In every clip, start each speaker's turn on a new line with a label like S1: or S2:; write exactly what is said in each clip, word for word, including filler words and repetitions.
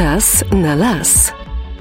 S1: Czas na las.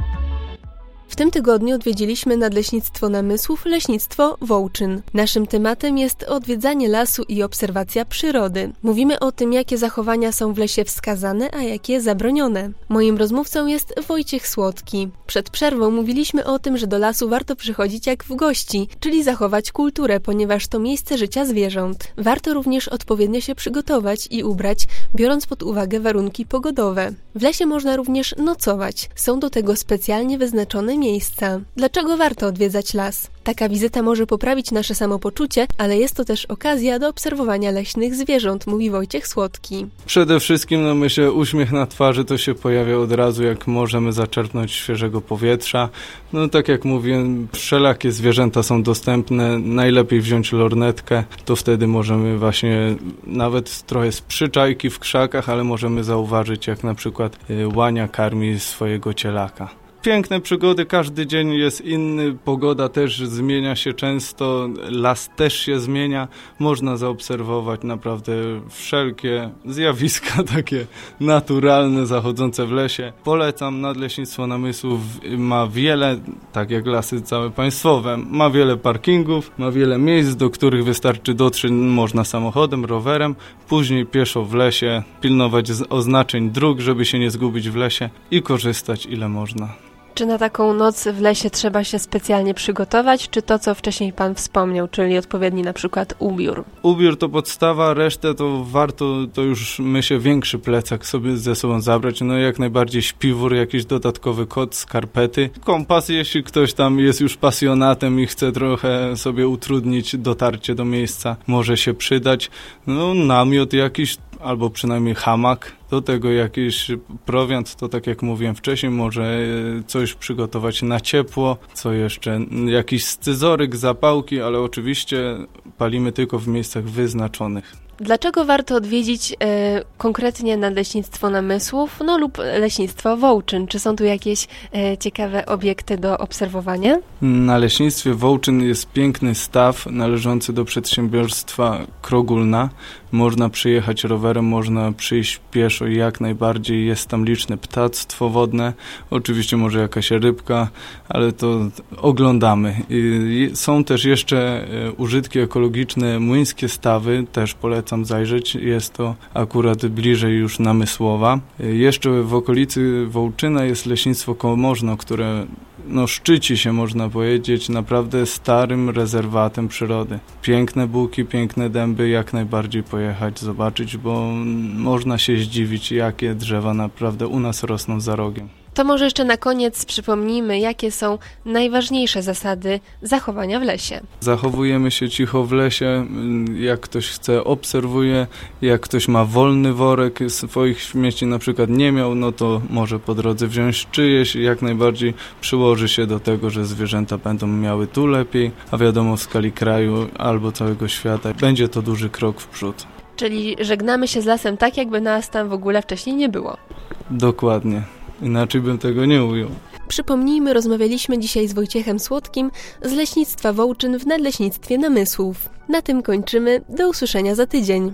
S2: W tym tygodniu odwiedziliśmy Nadleśnictwo Namysłów, Leśnictwo Wołczyn. Naszym tematem jest odwiedzanie lasu i obserwacja przyrody. Mówimy o tym, jakie zachowania są w lesie wskazane, a jakie zabronione. Moim rozmówcą jest Wojciech Słodki. Przed przerwą mówiliśmy o tym, że do lasu warto przychodzić jak w gości, czyli zachować kulturę, ponieważ to miejsce życia zwierząt. Warto również odpowiednio się przygotować i ubrać, biorąc pod uwagę warunki pogodowe. W lesie można również nocować. Są do tego specjalnie wyznaczone miejsca. Dlaczego warto odwiedzać las? Taka wizyta może poprawić nasze samopoczucie, ale jest to też okazja do obserwowania leśnych zwierząt, mówi Wojciech Słodki.
S3: Przede wszystkim, no myślę, uśmiech na twarzy to się pojawia od razu, jak możemy zaczerpnąć świeżego powietrza. No tak jak mówiłem, wszelakie zwierzęta są dostępne, najlepiej wziąć lornetkę, to wtedy możemy właśnie nawet trochę z przyczajki w krzakach, ale możemy zauważyć, jak na przykład łania karmi swojego cielaka. Piękne przygody, każdy dzień jest inny, pogoda też zmienia się często, las też się zmienia. Można zaobserwować naprawdę wszelkie zjawiska takie naturalne, zachodzące w lesie. Polecam, Nadleśnictwo Namysłów ma wiele, tak jak lasy całe państwowe, ma wiele parkingów, ma wiele miejsc, do których wystarczy dotrzeć można samochodem, rowerem, później pieszo w lesie, pilnować oznaczeń dróg, żeby się nie zgubić w lesie i korzystać ile można.
S2: Czy na taką noc w lesie trzeba się specjalnie przygotować, czy to, co wcześniej Pan wspomniał, czyli odpowiedni na przykład ubiór?
S3: Ubiór to podstawa, resztę to warto, to już myślę, większy plecak sobie ze sobą zabrać, no jak najbardziej śpiwór, jakiś dodatkowy kot, skarpety, kompas, jeśli ktoś tam jest już pasjonatem i chce trochę sobie utrudnić dotarcie do miejsca, może się przydać, no namiot jakiś, albo przynajmniej hamak, do tego jakiś prowiant, to tak jak mówiłem wcześniej, może coś przygotować na ciepło, co jeszcze, jakiś scyzoryk, zapałki, ale oczywiście palimy tylko w miejscach wyznaczonych.
S2: Dlaczego warto odwiedzić e, konkretnie Nadleśnictwo Namysłów, no lub Leśnictwo Wołczyn? Czy są tu jakieś e, ciekawe obiekty do obserwowania?
S3: Na Leśnictwie Wołczyn jest piękny staw należący do przedsiębiorstwa Krogulna. Można przyjechać rowerem, można przyjść pieszo i jak najbardziej. Jest tam liczne ptactwo wodne, oczywiście może jakaś rybka, ale to oglądamy. I są też jeszcze użytki ekologiczne, młyńskie stawy, też polecam zajrzeć. Jest to akurat bliżej już Namysłowa. Jeszcze w okolicy Wołczyna jest Leśnictwo Komorzno, które no, szczyci się, można powiedzieć, naprawdę starym rezerwatem przyrody. Piękne buki, piękne dęby, jak najbardziej pojechać, zobaczyć, bo można się zdziwić, jakie drzewa naprawdę u nas rosną za rogiem.
S2: To może jeszcze na koniec przypomnijmy, jakie są najważniejsze zasady zachowania w lesie.
S3: Zachowujemy się cicho w lesie, jak ktoś chce, obserwuje, jak ktoś ma wolny worek, swoich śmieci na przykład nie miał, no to może po drodze wziąć czyjeś, jak najbardziej przyłoży się do tego, że zwierzęta będą miały tu lepiej, a wiadomo w skali kraju albo całego świata będzie to duży krok w przód.
S2: Czyli żegnamy się z lasem tak, jakby nas tam w ogóle wcześniej nie było.
S3: Dokładnie. Inaczej bym tego nie ujął.
S2: Przypomnijmy, rozmawialiśmy dzisiaj z Wojciechem Słodkim z Leśnictwa Wołczyn w Nadleśnictwie Namysłów. Na tym kończymy. Do usłyszenia za tydzień.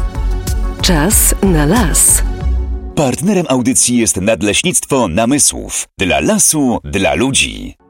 S1: Czas na las.
S4: Partnerem audycji jest Nadleśnictwo Namysłów. Dla lasu, dla ludzi.